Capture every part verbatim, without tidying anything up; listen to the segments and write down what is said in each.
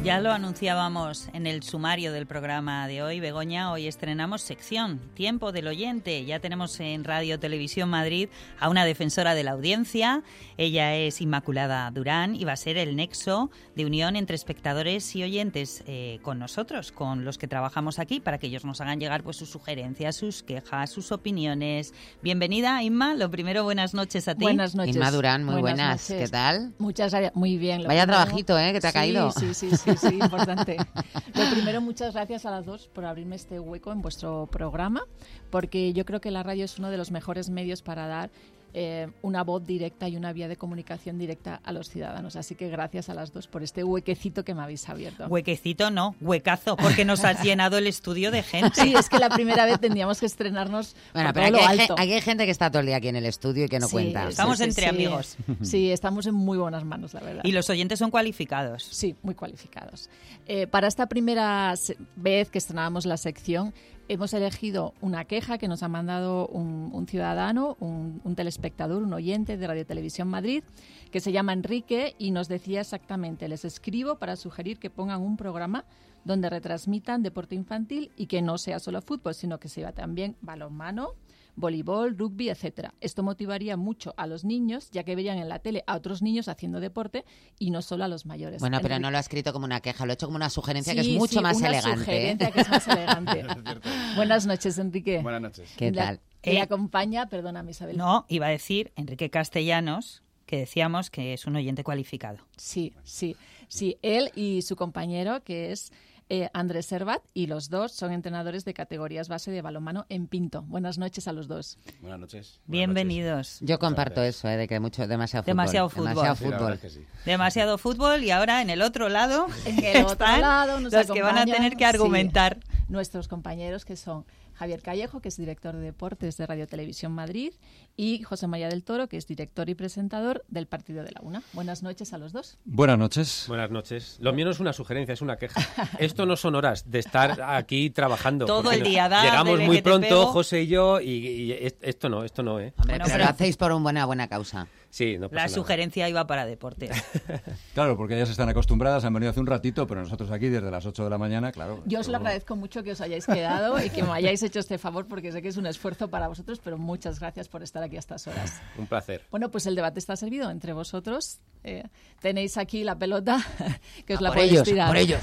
Ya lo anunciábamos en el sumario del programa de hoy, Begoña. Hoy estrenamos sección Tiempo del Oyente. Ya tenemos en Radio Televisión Madrid a una defensora de la audiencia. Ella es Inmaculada Durán y va a ser el nexo de unión entre espectadores y oyentes eh, con nosotros, con los que trabajamos aquí, para que ellos nos hagan llegar pues sus sugerencias, sus quejas, sus opiniones. Bienvenida, Inma. Lo primero, buenas noches a ti. Buenas noches. Inma Durán, muy buenas. buenas. ¿Qué tal? Muchas gracias. Muy bien. Lo Vaya primero... trabajito, ¿eh? Que te ha sí, caído. Sí, sí, sí. Sí, importante. Lo primero, muchas gracias a las dos por abrirme este hueco en vuestro programa, porque yo creo que la radio es uno de los mejores medios para dar eh, una voz directa y una vía de comunicación directa a los ciudadanos. Así que gracias a las dos por este huequecito que me habéis abierto. Huequecito no, huecazo, porque nos has llenado el estudio de gente. Sí, es que la primera vez tendríamos que estrenarnos bueno, por pero todo aquí lo hay, alto. aquí hay gente que está todo el día aquí en el estudio y que no Sí, cuenta. Estamos sí, sí, entre sí. amigos. Sí, estamos en muy buenas manos, la verdad. Y los oyentes son cualificados. Sí, muy cualificados. Eh, para esta primera vez que estrenábamos la sección, hemos elegido una queja que nos ha mandado un, un ciudadano, un, un telespectador, un oyente de Radio Televisión Madrid, que se llama Enrique y nos decía exactamente: les escribo para sugerir que pongan un programa donde retransmitan deporte infantil y que no sea solo fútbol, sino que sea también balonmano, voleibol, rugby, etcétera. Esto motivaría mucho a los niños, ya que veían en la tele a otros niños haciendo deporte y no solo a los mayores. Bueno, pero Enrique. no lo ha escrito como una queja, lo ha hecho como una sugerencia Sí, que es mucho sí, más una elegante. sugerencia que es más elegante. Buenas noches, Enrique. Buenas noches. ¿Qué La- tal? Le Eh, acompaña, perdóname, Isabel. No, iba a decir Enrique Castellanos, que decíamos que es un oyente cualificado. Sí, sí, sí. Él y su compañero, que es eh, Andrés Servat, y los dos son entrenadores de categorías base de balonmano en Pinto. Buenas noches a los dos. Buenas noches. Buenas Bienvenidos. Yo comparto gracias. eso, ¿eh? De que mucho, demasiado fútbol. Demasiado fútbol. Demasiado noches. Sí, la fútbol. verdad es que sí. Demasiado fútbol y ahora en el otro lado En el otro están lado nos los que van a acompañan, tener que sí, argumentar. nuestros compañeros, que son Javier Callejo, que es director de deportes de Radio Televisión Madrid, y José María del Toro, que es director y presentador del Partido de la Una. Buenas noches a los dos. Buenas noches. Buenas noches. Lo mío no es una sugerencia, es una queja. Esto no son horas de estar aquí trabajando. Todo porque el día, da, llegamos bebé, muy que te pronto, pego. José y yo, y, y esto no, esto no, ¿eh? Hombre, Bueno, pero pero- lo hacéis por una buena, buena causa. Sí, no pasa La nada. sugerencia iba para deportes. Claro, porque ellas están acostumbradas, han venido hace un ratito, pero nosotros aquí desde las ocho de la mañana, claro. Yo os lo esto- agradezco mucho que os hayáis quedado y que me hayáis hecho este favor, porque sé que es un esfuerzo para vosotros, pero muchas gracias por estar aquí a estas horas. Un placer. Bueno, pues el debate está servido entre vosotros. Eh, tenéis aquí la pelota, que os A la por podéis ellos, tirar. a por ellos.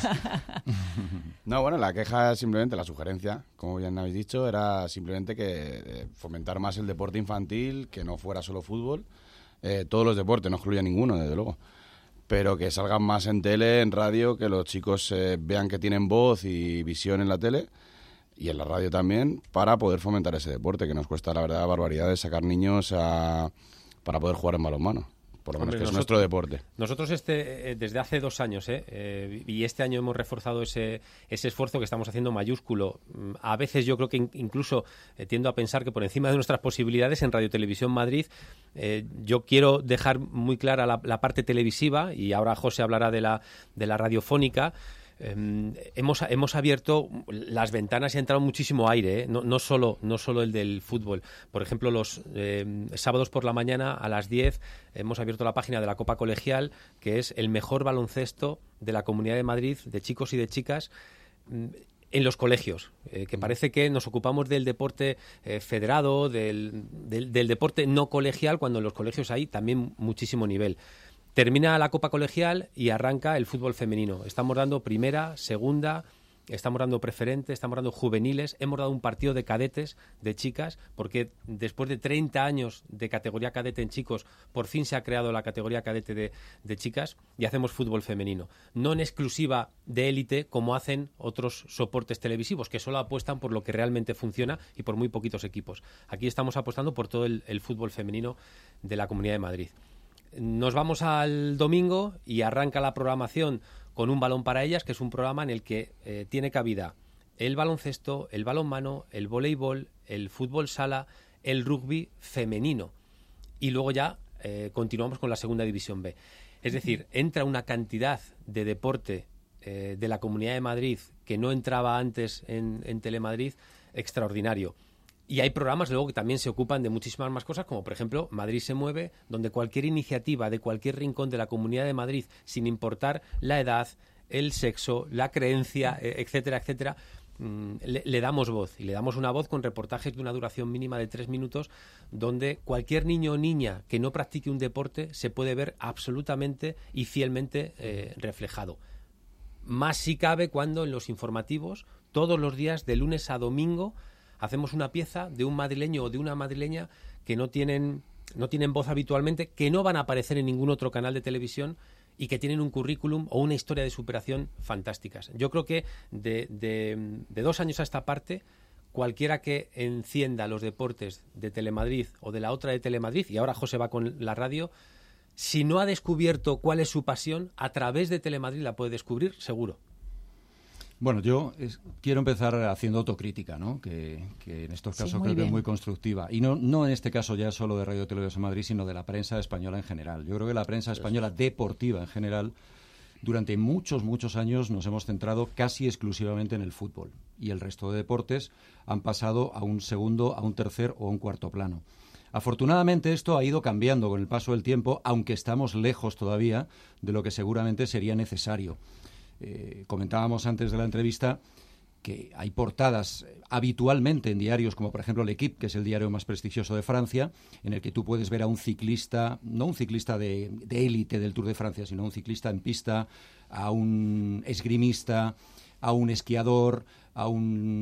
No, bueno, la queja es simplemente la sugerencia, como bien habéis dicho, era simplemente que eh, fomentar más el deporte infantil, que no fuera solo fútbol, eh, todos los deportes, no excluya ninguno, desde luego, pero que salgan más en tele, en radio, que los chicos eh, vean que tienen voz y visión en la tele y en la radio también, para poder fomentar ese deporte, que nos cuesta, la verdad, barbaridades sacar niños a, para poder jugar en balonmano. Por lo menos Hombre, que es nosotros- nuestro deporte. Nosotros este, eh, desde hace dos años, ¿eh? Eh, y este año hemos reforzado ese, ese esfuerzo que estamos haciendo mayúsculo. Mm, A veces yo creo que in- incluso eh, tiendo a pensar que por encima de nuestras posibilidades en Radio Televisión Madrid, eh, yo quiero dejar muy clara la, la parte televisiva, y ahora José hablará de la, de la radiofónica. Eh, hemos, hemos abierto las ventanas y ha entrado muchísimo aire, ¿eh? no, no, solo, no solo el del fútbol. Por ejemplo, los eh, sábados por la mañana a las diez hemos abierto la página de la Copa Colegial, que es el mejor baloncesto de la Comunidad de Madrid, de chicos y de chicas, mm, en los colegios, eh, que parece que nos ocupamos del deporte eh, federado, del, del, del deporte no colegial, cuando en los colegios hay también muchísimo nivel. Termina la Copa Colegial y arranca el fútbol femenino. Estamos dando primera, segunda, estamos dando preferente, estamos dando juveniles, hemos dado un partido de cadetes, de chicas, porque después de treinta años de categoría cadete en chicos, por fin se ha creado la categoría cadete de, de chicas y hacemos fútbol femenino. No en exclusiva de élite, como hacen otros soportes televisivos, que solo apuestan por lo que realmente funciona y por muy poquitos equipos. Aquí estamos apostando por todo el, el fútbol femenino de la Comunidad de Madrid. Nos vamos al domingo y arranca la programación con Un Balón para Ellas, que es un programa en el que eh, tiene cabida el baloncesto, el balonmano, el voleibol, el fútbol sala, el rugby femenino. Y luego ya eh, continuamos con la segunda división B. Es decir, entra una cantidad de deporte eh, de la Comunidad de Madrid que no entraba antes en, en Telemadrid, extraordinario. Y hay programas luego que también se ocupan de muchísimas más cosas, como por ejemplo Madrid se mueve, donde cualquier iniciativa de cualquier rincón de la Comunidad de Madrid, sin importar la edad, el sexo, la creencia, etcétera, etcétera, Le, le damos voz, y le damos una voz con reportajes de una duración mínima de tres minutos, donde cualquier niño o niña que no practique un deporte se puede ver absolutamente y fielmente eh, reflejado. Más si cabe cuando en los informativos, todos los días, de lunes a domingo, hacemos una pieza de un madrileño o de una madrileña que no tienen, no tienen voz habitualmente, que no van a aparecer en ningún otro canal de televisión, y que tienen un currículum o una historia de superación fantásticas. Yo creo que de, de, de dos años a esta parte, cualquiera que encienda los deportes de Telemadrid o de la otra de Telemadrid, y ahora José va con la radio, si no ha descubierto cuál es su pasión, a través de Telemadrid la puede descubrir, seguro. Bueno, yo es, quiero empezar haciendo autocrítica, ¿no? Que, que en estos casos sí, creo bien. que es muy constructiva. Y no, no en este caso ya solo de Radio Televisión Madrid, sino de la prensa española en general. Yo creo que la prensa española deportiva en general, durante muchos, muchos años nos hemos centrado casi exclusivamente en el fútbol. Y el resto de deportes han pasado a un segundo, a un tercer o a un cuarto plano. Afortunadamente esto ha ido cambiando con el paso del tiempo, aunque estamos lejos todavía de lo que seguramente sería necesario. Eh, comentábamos antes de la entrevista que hay portadas habitualmente en diarios como por ejemplo L'Équipe, que es el diario más prestigioso de Francia, en el que tú puedes ver a un ciclista, no un ciclista de, de élite del Tour de Francia, sino un ciclista en pista, a un esgrimista, a un esquiador, a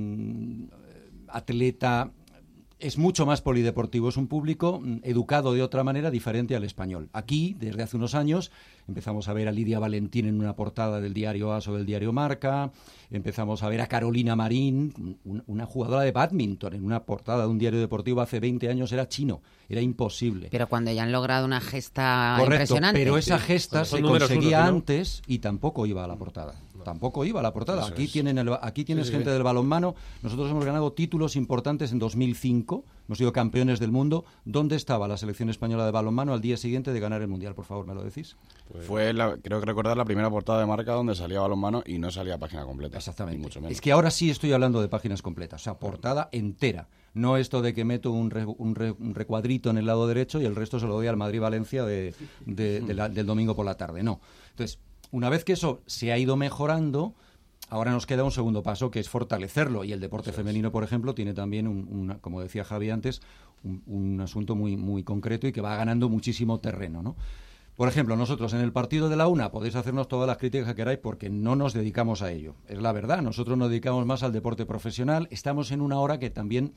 un atleta. Es mucho más polideportivo, es un público educado de otra manera diferente al español. Aquí, desde hace unos años, empezamos a ver a Lidia Valentín en una portada del diario A S o del diario Marca, empezamos a ver a Carolina Marín, un, una jugadora de bádminton, en una portada de un diario deportivo hace veinte años, era chino, era imposible. Pero cuando ya han logrado una gesta Correcto, impresionante. Pero esa sí. gesta se conseguía uno, ¿no? antes y tampoco iba a la portada. No. Tampoco iba a la portada. Eso aquí, es. tienen el, aquí tienes sí, gente sí. del balonmano. Nosotros hemos ganado títulos importantes en dos mil cinco, hemos sido campeones del mundo. ¿Dónde estaba la selección española de balonmano al día siguiente de ganar el Mundial? Por favor, ¿me lo decís? Pues... Fue, la, creo que recordar, la primera portada de Marca donde salía balonmano y no salía página completa. Exactamente. Mucho menos. Es que ahora sí estoy hablando de páginas completas, o sea, portada entera. No esto de que meto un, re, un, re, un recuadrito en el lado derecho y el resto se lo doy al Madrid-Valencia de, de, de la, del domingo por la tarde. No. Entonces, una vez que eso se ha ido mejorando, ahora nos queda un segundo paso, que es fortalecerlo. Y el deporte eso femenino, es. por ejemplo, tiene también, un, una, como decía Javi antes, un, un asunto muy, muy concreto y que va ganando muchísimo terreno, ¿no? Por ejemplo, nosotros en el partido de la una podéis hacernos todas las críticas que queráis porque no nos dedicamos a ello. Es la verdad, nosotros nos dedicamos más al deporte profesional. Estamos en una hora que también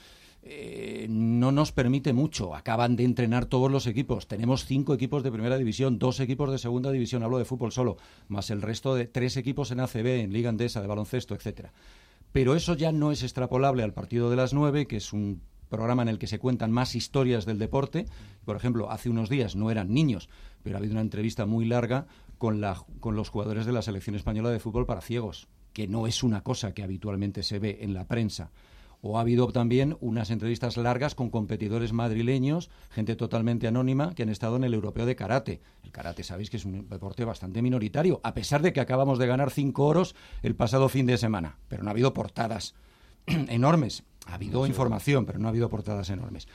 eh, no nos permite mucho. Acaban de entrenar todos los equipos. Tenemos cinco equipos de primera división, dos equipos de segunda división, hablo de fútbol solo, más el resto de tres equipos en A C B, en Liga Endesa, de baloncesto, etcétera. Pero eso ya no es extrapolable al partido de las nueve, que es un programa en el que se cuentan más historias del deporte. Por ejemplo, hace unos días no eran niños, pero ha habido una entrevista muy larga con, la, con los jugadores de la selección española de fútbol para ciegos, que no es una cosa que habitualmente se ve en la prensa. O ha habido también unas entrevistas largas con competidores madrileños, gente totalmente anónima, que han estado en el europeo de karate. El karate, sabéis que es un deporte bastante minoritario, a pesar de que acabamos de ganar cinco oros el pasado fin de semana. Pero no ha habido portadas enormes. Ha habido información, pero no ha habido portadas enormes.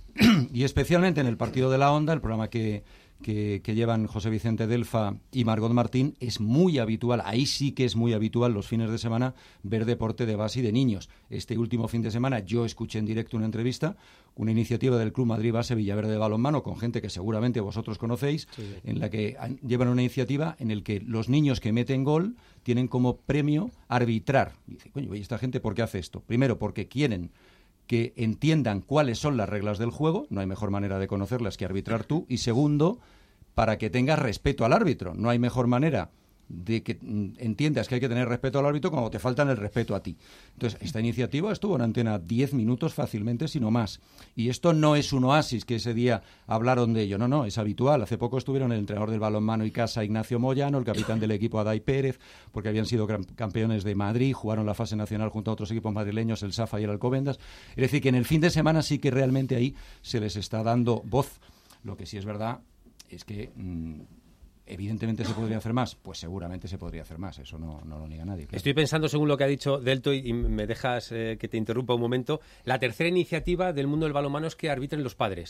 Y especialmente en el partido de la Onda, el programa que, que, que llevan José Vicente Delfa y Margot Martín, es muy habitual, ahí sí que es muy habitual los fines de semana ver deporte de base y de niños. Este último fin de semana yo escuché en directo una entrevista, una iniciativa del Club Madrid Base Villaverde de Balonmano, con gente que seguramente vosotros conocéis, sí. en la que han, llevan una iniciativa en la que los niños que meten gol tienen como premio arbitrar. Y dice, coño, ¿y esta gente por qué hace esto? Primero, porque quieren que entiendan cuáles son las reglas del juego, no hay mejor manera de conocerlas que arbitrar tú, y segundo, para que tengas respeto al árbitro, no hay mejor manera de que entiendas que hay que tener respeto al árbitro como te faltan el respeto a ti. Entonces, esta iniciativa estuvo en antena diez minutos fácilmente, si no más. Y esto no es un oasis que ese día hablaron de ello, no, no, es habitual. Hace poco estuvieron el entrenador del balonmano y casa, Ignacio Moyano, el capitán del equipo, Adai Pérez, porque habían sido campeones de Madrid, jugaron la fase nacional junto a otros equipos madrileños, el Safa y el Alcobendas. Es decir, que en el fin de semana sí que realmente ahí se les está dando voz. Lo que sí es verdad es que... Mmm, ¿evidentemente se podría hacer más? Pues seguramente se podría hacer más, eso no, no lo niega nadie. Claro. Estoy pensando, según lo que ha dicho Delto, y, y me dejas eh, que te interrumpa un momento, la tercera iniciativa del mundo del balonmano es que arbitren los padres.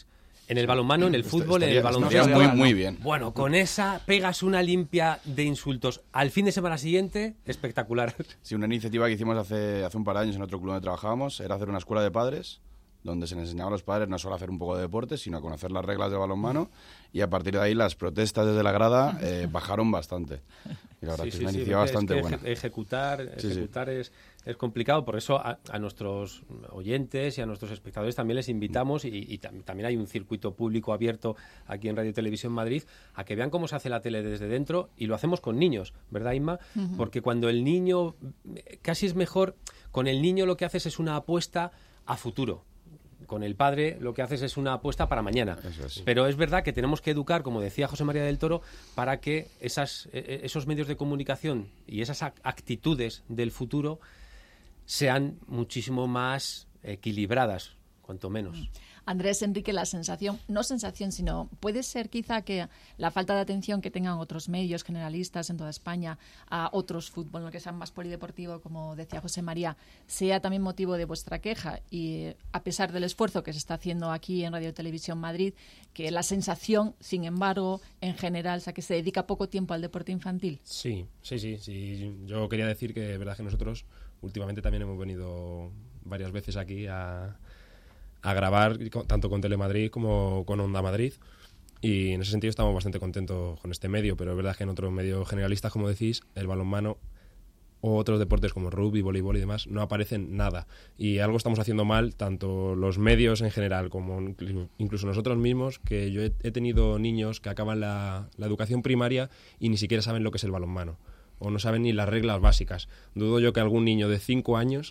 En el balonmano, en el fútbol, estaría, en el baloncesto. Estaría muy, muy bien. Bueno, con esa pegas una limpia de insultos. Al fin de semana siguiente, espectacular. Sí, una iniciativa que hicimos hace, hace un par de años en otro club donde trabajábamos era hacer una escuela de padres donde se les enseñaba a los padres no solo a hacer un poco de deporte, sino a conocer las reglas de balonmano, y a partir de ahí las protestas desde la grada eh, bajaron bastante. Y la verdad Sí, que sí, es una sí, iniciativa es bastante que buena. eje- Ejecutar, Sí, ejecutar sí. Es, es complicado, por eso a, a nuestros oyentes y a nuestros espectadores también les invitamos, y, y tam- también hay un circuito público abierto aquí en Radio Televisión Madrid, a que vean cómo se hace la tele desde dentro, y lo hacemos con niños, ¿verdad, Inma? Uh-huh. Porque cuando el niño, casi es mejor, con el niño lo que haces es una apuesta a futuro. Con el padre lo que haces es una apuesta para mañana. Eso es. Pero es verdad que tenemos que educar, como decía José María del Toro, para que esas, eh, esos medios de comunicación y esas actitudes del futuro sean muchísimo más equilibradas, cuanto menos. Andrés, Enrique, la sensación, no sensación, sino puede ser quizá que la falta de atención que tengan otros medios generalistas en toda España a otros fútbol, ¿no?, que sean más polideportivo, como decía José María, sea también motivo de vuestra queja, y a pesar del esfuerzo que se está haciendo aquí en Radio Televisión Madrid, que la sensación, sin embargo, en general, o sea, que se dedica poco tiempo al deporte infantil. Sí, sí, sí, sí. Yo quería decir que es verdad que nosotros últimamente también hemos venido varias veces aquí a... a grabar tanto con Telemadrid como con Onda Madrid, y en ese sentido estamos bastante contentos con este medio, pero es verdad que en otros medios generalistas, como decís, el balonmano o otros deportes como rugby, voleibol y demás no aparecen nada, y algo estamos haciendo mal, tanto los medios en general como incluso nosotros mismos, que yo he, he tenido niños que acaban la, la educación primaria y ni siquiera saben lo que es el balonmano, o no saben ni las reglas básicas. Dudo yo que algún niño de cinco años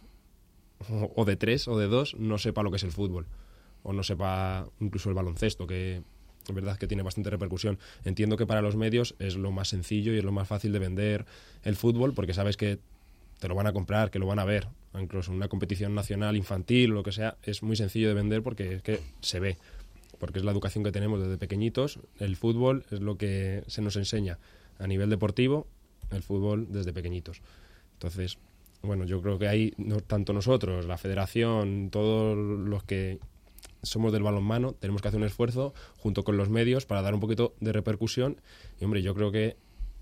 o de tres o de dos no sepa lo que es el fútbol, o no sepa incluso el baloncesto, que es verdad que tiene bastante repercusión. Entiendo que para los medios es lo más sencillo y es lo más fácil de vender el fútbol, porque sabes que te lo van a comprar, que lo van a ver, incluso en una competición nacional infantil o lo que sea, es muy sencillo de vender porque es que se ve, porque es la educación que tenemos desde pequeñitos. El fútbol es lo que se nos enseña a nivel deportivo, el fútbol desde pequeñitos. Entonces, bueno, yo creo que ahí, no, tanto nosotros, la federación, todos los que somos del balonmano, tenemos que hacer un esfuerzo junto con los medios para dar un poquito de repercusión. Y, hombre, yo creo que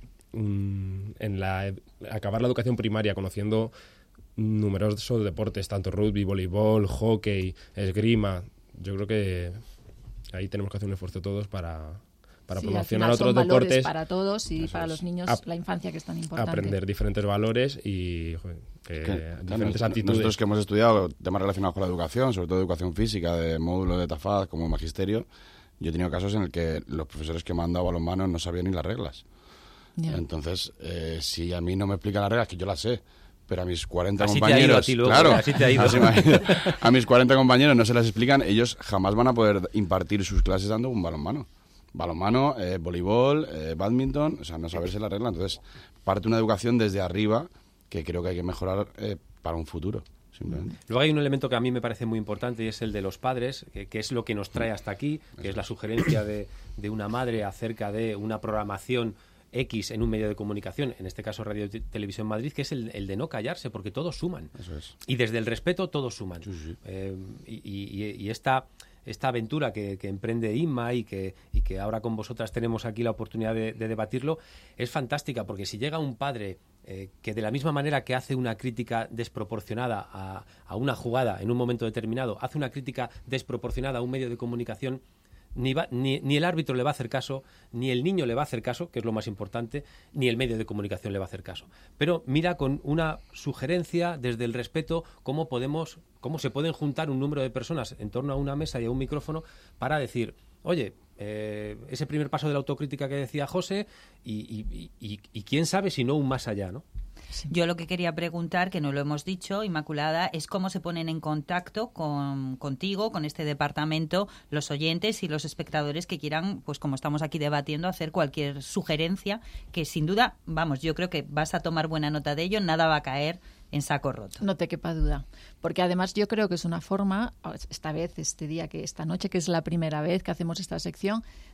um, en la acabar la educación primaria conociendo numerosos deportes, tanto rugby, voleibol, hockey, esgrima, yo creo que ahí tenemos que hacer un esfuerzo todos para... para sí, promocionar al final otros son valores deportes para todos y Eso para es. los niños Ap- la infancia, que es tan importante. aprender diferentes valores y joder, que Que, diferentes claro, actitudes. Nosotros que hemos estudiado temas relacionados con la educación, sobre todo educación física, de módulo de Tafad, como magisterio, yo he tenido casos en el que los profesores que me han dado balonmano no sabían ni las reglas. Ya. Entonces, eh, si a mí no me explican las reglas, que yo las sé, pero a mis cuarenta Así te ha ido compañeros... a ti luego, claro, así te ha ido. así me ha ido. A mis cuarenta compañeros no se las explican, ellos jamás van a poder impartir sus clases dando un balonmano. Balonmano, eh, voleibol, eh, bádminton, o sea, no saberse la regla. Entonces, parte una educación desde arriba que creo que hay que mejorar eh, para un futuro, simplemente. Luego hay un elemento que a mí me parece muy importante, y es el de los padres, que, que es lo que nos trae hasta aquí, que es la sugerencia de, de una madre acerca de una programación X en un medio de comunicación, en este caso Radio Te- Televisión Madrid, que es el, el de no callarse, porque todos suman. Eso es. Y desde el respeto todos suman. Sí, sí. Eh, y, y- y esta, esta aventura que, que emprende Inma y que, y que ahora con vosotras tenemos aquí la oportunidad de, de debatirlo, es fantástica, porque si llega un padre eh, que de la misma manera que hace una crítica desproporcionada a, a una jugada en un momento determinado, hace una crítica desproporcionada a un medio de comunicación, Ni, va, ni, ni el árbitro le va a hacer caso, ni el niño le va a hacer caso, que es lo más importante, ni el medio de comunicación le va a hacer caso. Pero mira con una sugerencia desde el respeto cómo podemos, cómo se pueden juntar un número de personas en torno a una mesa y a un micrófono para decir, oye, eh, ese primer paso de la autocrítica que decía José, y, y, y, y quién sabe si no un más allá, ¿no? Yo lo que quería preguntar, que no lo hemos dicho, Inmaculada, es cómo se ponen en contacto con, contigo, con este departamento, los oyentes y los espectadores que quieran, pues como estamos aquí debatiendo, hacer cualquier sugerencia, que sin duda, vamos, yo creo que vas a tomar buena nota de ello, nada va a caer en saco roto. No te quepa duda, porque además yo creo que es una forma, esta vez, este día, que esta noche, que es la primera vez que hacemos esta sección,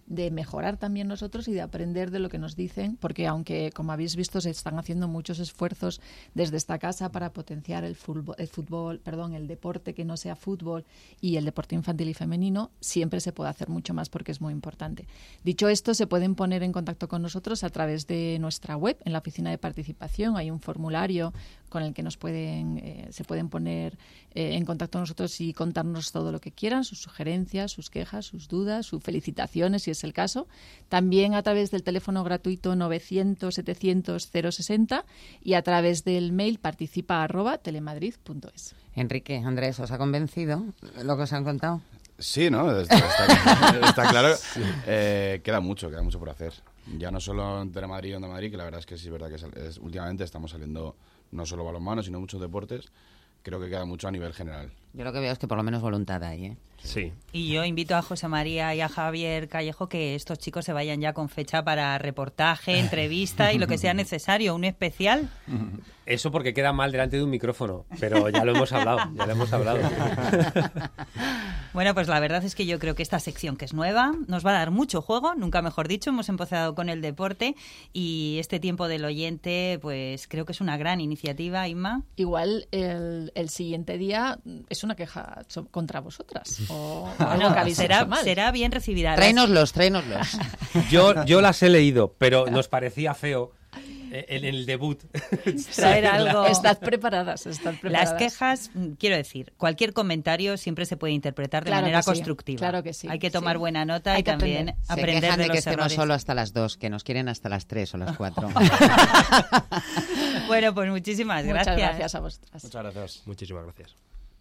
de mejorar también nosotros y de aprender de lo que nos dicen, porque aunque, como habéis visto, se están haciendo muchos esfuerzos desde esta casa para potenciar el fútbol, el fútbol, perdón, el deporte que no sea fútbol y el deporte infantil y femenino, siempre se puede hacer mucho más porque es muy importante. Dicho esto, se pueden poner en contacto con nosotros a través de nuestra web, en la oficina de participación. Hay un formulario con el que nos pueden, eh, se pueden poner eh, en contacto con nosotros y contarnos todo lo que quieran, sus sugerencias, sus quejas, sus dudas, sus felicitaciones, si es el caso. También a través del teléfono gratuito novecientos setecientos cero sesenta y a través del mail participa arroba telemadrid punto es. Enrique, Andrés, ¿os ha convencido lo que os han contado? Sí, ¿no? Está, está, está claro. Sí. Eh, queda mucho, queda mucho por hacer. Ya no solo en Telemadrid y Onda Madrid, que la verdad es que sí es verdad que es, es, últimamente estamos saliendo no solo balonmano, sino muchos deportes. Creo que queda mucho a nivel general. Yo lo que veo es que por lo menos voluntad hay, ¿eh? Sí. Y yo invito a José María y a Javier Callejo que estos chicos se vayan ya con fecha para reportaje, entrevista y lo que sea necesario, un especial. Eso porque queda mal delante de un micrófono, pero ya lo hemos hablado, ya lo hemos hablado. Bueno, pues la verdad es que yo creo que esta sección, que es nueva, nos va a dar mucho juego, nunca mejor dicho. Hemos empezado con el deporte y este tiempo del oyente, pues creo que es una gran iniciativa, Inma. Igual el, el siguiente día es una queja contra vosotras. O bueno, algo que habéis será, hecho mal. será bien recibida. Tráenoslos, tráenoslos. Yo, yo las he leído, pero nos parecía feo en el debut traer algo. Estad preparadas, estad preparadas. Las quejas, quiero decir, cualquier comentario siempre se puede interpretar de claro manera que sí, constructiva. Claro que sí. Hay que tomar sí. buena nota Hay y también aprender. aprender Se quejan de, de los que estemos errores. solo hasta las dos, que nos quieren hasta las tres o las cuatro. Bueno, pues muchísimas Muchas gracias. gracias a vosotras. Muchas gracias. Muchísimas gracias.